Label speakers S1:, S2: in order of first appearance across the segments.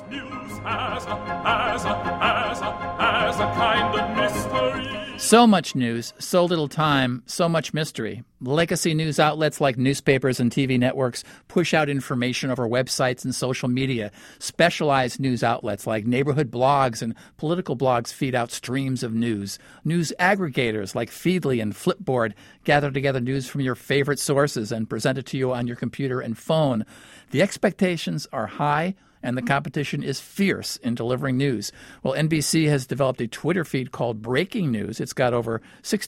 S1: news has a kind of mystery.
S2: So much news, so little time, so much mystery. Legacy news outlets like newspapers and TV networks push out information over websites and social media. Specialized news outlets like neighborhood blogs and political blogs feed out streams of news. News aggregators like Feedly and Flipboard gather together news from your favorite sources and present it to you on your computer and phone. The expectations are high, and the competition is fierce in delivering news. Well, NBC has developed a Twitter feed called Breaking News. It's got over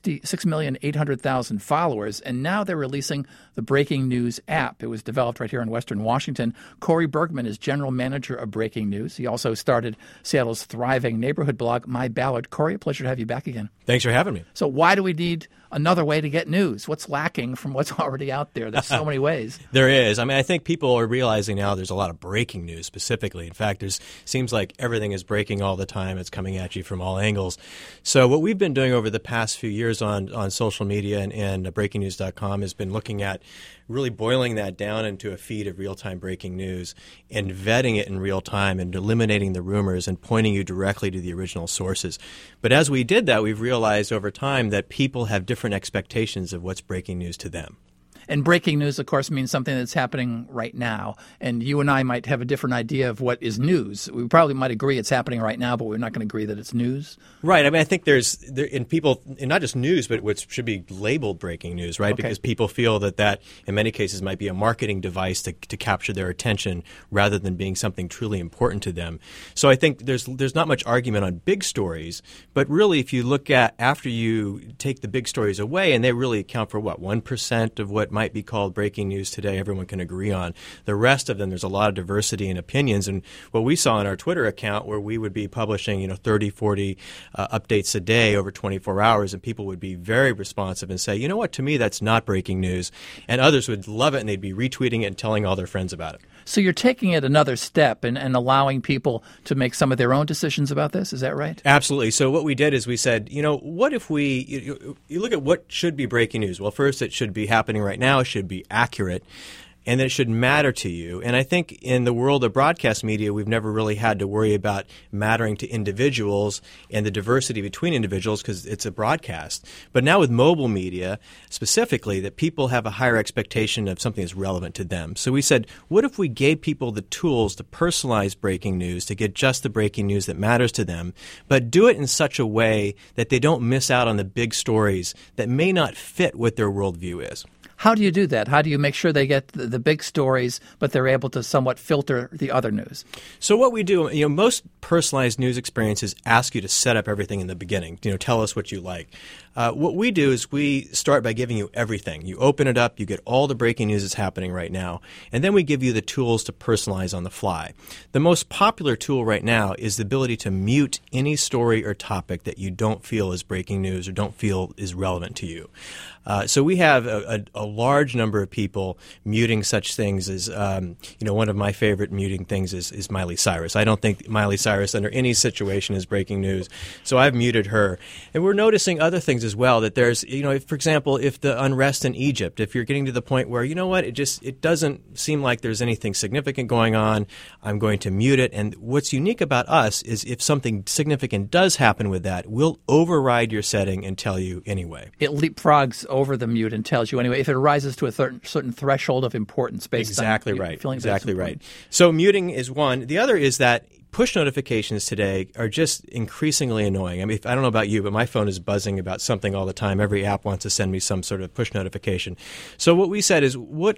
S2: 6,800,000 followers, and now they're releasing the Breaking News app. It was developed right here in Western Washington. Corey Bergman is general manager of Breaking News. He also started Seattle's thriving neighborhood blog, My Ballard. Corey, a pleasure to have you back again.
S3: Thanks for having me.
S2: So why do we need another way to get news? What's lacking from what's already out there? There's so many ways.
S3: There is. I mean, I think people are realizing now there's a lot of breaking news specifically. In fact, seems like everything is breaking all the time. It's coming at you from all angles. So what we've been doing over the past few years on social media and breakingnews.com has been looking at really boiling that down into a feed of real-time breaking news and vetting it in real time and eliminating the rumors and pointing you directly to the original sources. But as we did that, we've realized over time that people have different expectations of what's breaking news to them.
S2: And breaking news, of course, means something that's happening right now. And you and I might have a different idea of what is news. We probably might agree it's happening right now, but we're not going to agree that it's news.
S3: Right. I mean, I think in people, and not just news, but what should be labeled breaking news, right?
S2: Okay.
S3: Because people feel that in many cases might be a marketing device to capture their attention rather than being something truly important to them. So I think there's not much argument on big stories, but really if you look at after you take the big stories away, and they really account for 1% of what might be called breaking news today, everyone can agree on. The rest of them, there's a lot of diversity in opinions. And what we saw in our Twitter account where we would be publishing 30, 40 updates a day over 24 hours, and people would be very responsive and say, you know what, to me that's not breaking news. And others would love it and they'd be retweeting it and telling all their friends about it.
S2: So you're taking it another step and allowing people to make some of their own decisions about this. Is that right?
S3: Absolutely. So what we did is we said, what if you look at what should be breaking news? Well, first, it should be happening right now. It should be accurate. And that it should matter to you. And I think in the world of broadcast media, we've never really had to worry about mattering to individuals and the diversity between individuals because it's a broadcast. But now with mobile media, specifically, that people have a higher expectation of something that's relevant to them. So we said, what if we gave people the tools to personalize breaking news, to get just the breaking news that matters to them, but do it in such a way that they don't miss out on the big stories that may not fit what their worldview is?
S2: How do you do that? How do you make sure they get the big stories, but they're able to somewhat filter the other news?
S3: So what we do, most personalized news experiences ask you to set up everything in the beginning. Tell us what you like. What we do is we start by giving you everything. You open it up, you get all the breaking news that's happening right now, and then we give you the tools to personalize on the fly. The most popular tool right now is the ability to mute any story or topic that you don't feel is breaking news or don't feel is relevant to you. So we have a large number of people muting such things as, one of my favorite muting things is Miley Cyrus. I don't think Miley Cyrus under any situation is breaking news, so I've muted her. And we're noticing other things as well, that there's, for example, if the unrest in Egypt, if you're getting to the point where, it doesn't seem like there's anything significant going on, I'm going to mute it. And what's unique about us is if something significant does happen with that, we'll override your setting and tell you anyway.
S2: It leapfrogs over the mute and tells you anyway if it rises to a certain threshold of importance based
S3: exactly
S2: on
S3: right.
S2: feeling
S3: exactly right. So muting is one. The other is that push notifications today are just increasingly annoying. I mean, I don't know about you, but my phone is buzzing about something all the time. Every app wants to send me some sort of push notification. So what we said is,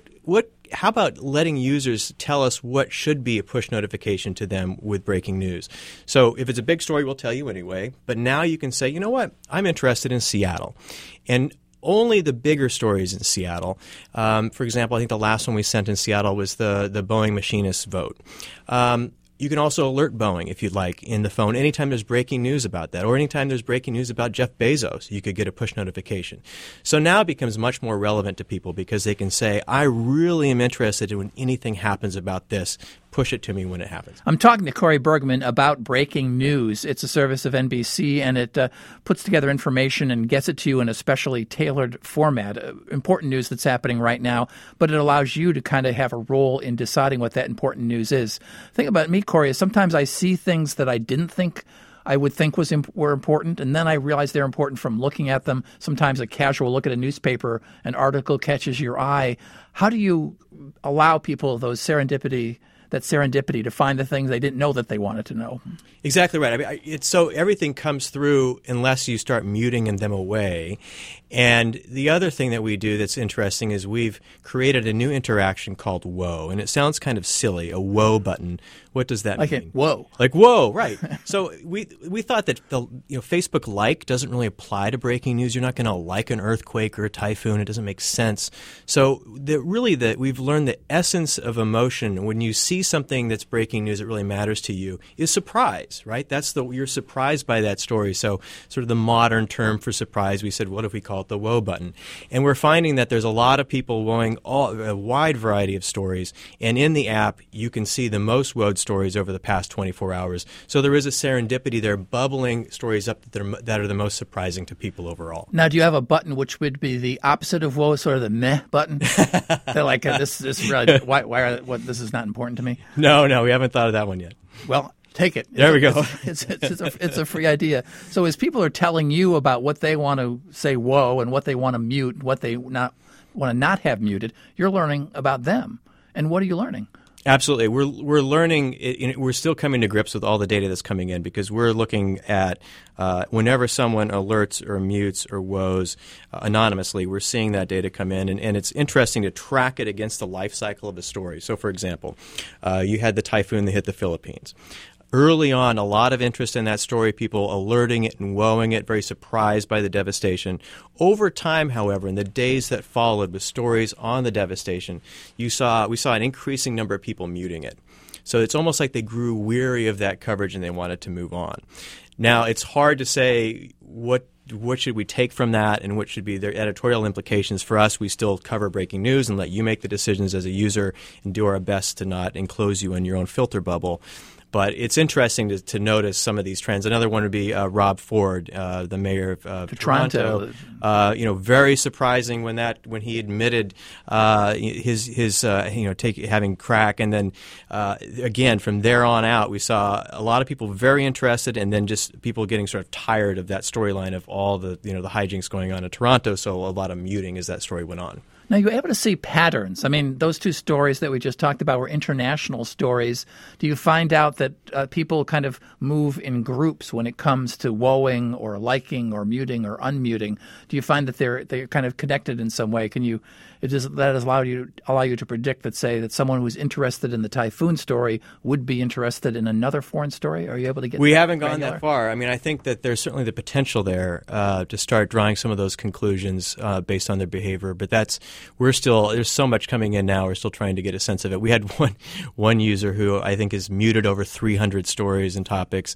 S3: how about letting users tell us what should be a push notification to them with breaking news? So if it's a big story, we'll tell you anyway. But now you can say, you know what, I'm interested in Seattle. And only the bigger stories in Seattle. For example, I think the last one we sent in Seattle was the Boeing machinist vote. You can also alert Boeing, if you'd like, in the phone anytime there's breaking news about that, or anytime there's breaking news about Jeff Bezos, you could get a push notification. So now it becomes much more relevant to people because they can say, I really am interested in when anything happens about this. push it to me when it happens.
S2: I'm talking to Corey Bergman about Breaking News. It's a service of NBC, and it puts together information and gets it to you in a specially tailored format. Important news that's happening right now, but it allows you to kind of have a role in deciding what that important news is. The thing about me, Corey, is sometimes I see things that I didn't think I would think were important, and then I realize they're important from looking at them. Sometimes a casual look at a newspaper, an article catches your eye. How do you allow people that serendipity to find the things they didn't know that they wanted to know?
S3: Exactly right. I mean, so everything comes through unless you start muting them away. And the other thing that we do that's interesting is we've created a new interaction called Whoa. And it sounds kind of silly, a Whoa button. What does that mean?
S2: Whoa.
S3: Like whoa, right. So we thought that Facebook like doesn't really apply to breaking news. You're not going to like an earthquake or a typhoon. It doesn't make sense. So we've learned the essence of emotion when you see something that's breaking news that really matters to you is surprise, right? You're surprised by that story. So sort of the modern term for surprise, we said, what if we call it the Whoa button? And we're finding that there's a lot of people wowing a wide variety of stories. And in the app, you can see the most wowed stories over the past 24 hours. So there is a serendipity there, bubbling stories up that are the most surprising to people overall.
S2: Now, do you have a button which would be the opposite of Whoa, sort of the meh button? They're like, this really, this is not important to me?
S3: No, we haven't thought of that one yet.
S2: Well, take it.
S3: There we go.
S2: It's a free idea. So as people are telling you about what they want to say whoa and what they want to mute, what they want to not have muted, you're learning about them. And what are you learning?
S3: Absolutely. We're learning. We're still coming to grips with all the data that's coming in because we're looking at whenever someone alerts or mutes or woes anonymously, we're seeing that data come in. And it's interesting to track it against the life cycle of a story. So, for example, you had the typhoon that hit the Philippines. Early on, a lot of interest in that story, people alerting it and woeing it, very surprised by the devastation. Over time, however, in the days that followed with stories on the devastation, we saw an increasing number of people muting it. So it's almost like they grew weary of that coverage and they wanted to move on. Now, it's hard to say what should we take from that and what should be their editorial implications. For us, we still cover breaking news and let you make the decisions as a user and do our best to not enclose you in your own filter bubble. But it's interesting to notice some of these trends. Another one would be Rob Ford, the mayor of Toronto. Very surprising when he admitted having crack, and then again from there on out, we saw a lot of people very interested, and then just people getting sort of tired of that storyline of all the the hijinks going on in Toronto. So a lot of muting as that story went on.
S2: Now, you were able to see patterns. I mean, those two stories that we just talked about were international stories. Do you find out that people kind of move in groups when it comes to woeing or liking or muting or unmuting? Do you find that they're kind of connected in some way? Does allow you to predict that someone who's interested in the typhoon story would be interested in another foreign story? Are you able to get?
S3: We haven't gone that far. I mean, I think that there's certainly the potential there to start drawing some of those conclusions based on their behavior, but there's so much coming in now. We're still trying to get a sense of it. We had one user who I think has muted over 300 stories and topics.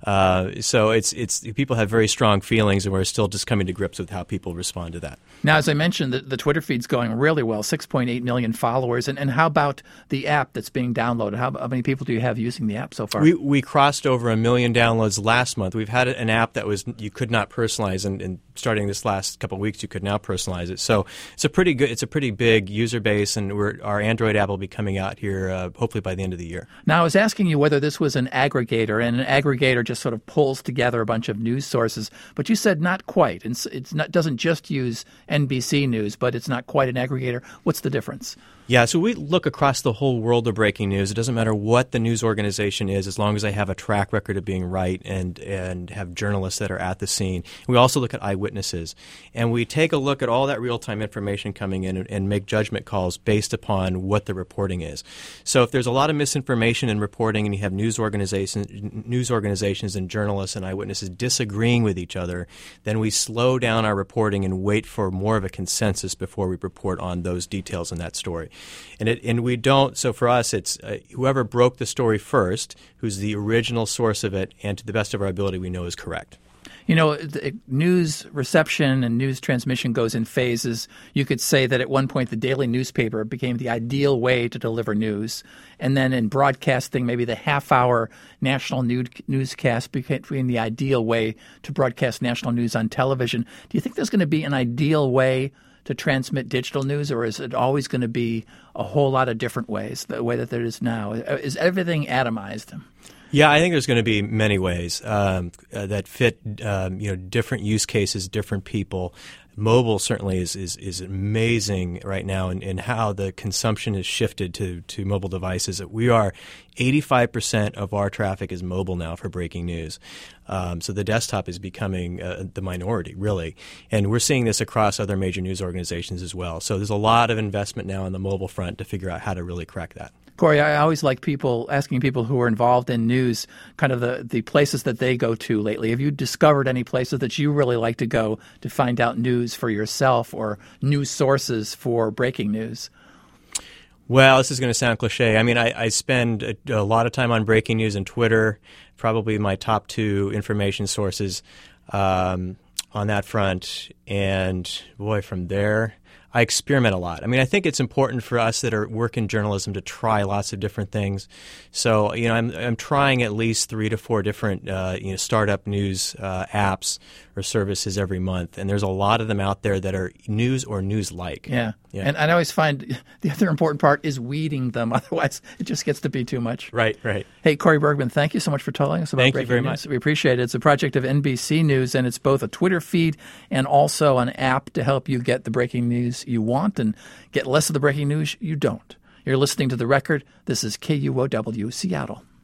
S3: So it's people have very strong feelings, and we're still just coming to grips with how people respond to that.
S2: Now, as I mentioned, the Twitter feed's going really well, 6.8 million followers. And how about the app that's being downloaded? How many people do you have using the app so far?
S3: We crossed over 1 million downloads last month. We've had an app that you could not personalize, and starting this last couple of weeks, you could now personalize it. So it's a pretty big user base, and our Android app will be coming out here hopefully by the end of the year.
S2: Now, I was asking you whether this was an aggregator, and an aggregator just sort of pulls together a bunch of news sources, but you said not quite. Doesn't just use NBC News, but it's not quite an aggregator. What's the difference?
S3: Yeah, so we look across the whole world of breaking news. It doesn't matter what the news organization is, as long as they have a track record of being right and have journalists that are at the scene. We also look at eyewitnesses, and we take a look at all that real-time information coming in and make judgment calls based upon what the reporting is. So if there's a lot of misinformation in reporting and you have news organizations and journalists and eyewitnesses disagreeing with each other, then we slow down our reporting and wait for more of a consensus before we report on those details in that story. And we don't. So for us, it's whoever broke the story first, who's the original source of it, and to the best of our ability, we know is correct.
S2: You know, news reception and news transmission goes in phases. You could say that at one point the daily newspaper became the ideal way to deliver news. And then in broadcasting, maybe the half-hour national newscast became the ideal way to broadcast national news on television. Do you think there's going to be an ideal way to transmit digital news, or is it always going to be a whole lot of different ways, the way that there is now? Is everything atomized?
S3: Yeah, I think there's going to be many ways that fit different use cases, different people. Mobile certainly is amazing right now in how the consumption has shifted to mobile devices. We are 85% of our traffic is mobile now for breaking news. So the desktop is becoming the minority, really. And we're seeing this across other major news organizations as well. So there's a lot of investment now on the mobile front to figure out how to really crack that.
S2: Corey, I always like asking people who are involved in news kind of the places that they go to lately. Have you discovered any places that you really like to go to find out news for yourself or news sources for breaking news?
S3: Well, this is going to sound cliche. I mean, I spend a lot of time on breaking news and Twitter, probably my top two information sources on that front. And boy, from there, I experiment a lot. I mean, I think it's important for us that work in journalism to try lots of different things. So, I'm trying at least 3 to 4 different, startup news apps or services every month, and there's a lot of them out there that are news or news-like.
S2: Yeah. And I always find the other important part is weeding them. Otherwise, it just gets to be too much.
S3: Right.
S2: Hey, Corey Bergman, thank you so much for telling us about
S3: Thank
S2: breaking
S3: you very
S2: news.
S3: much.
S2: We appreciate it. It's a project of NBC News, and it's both a Twitter feed and also an app to help you get the breaking news you want and get less of the breaking news you don't. You're listening to The Record. This is KUOW Seattle.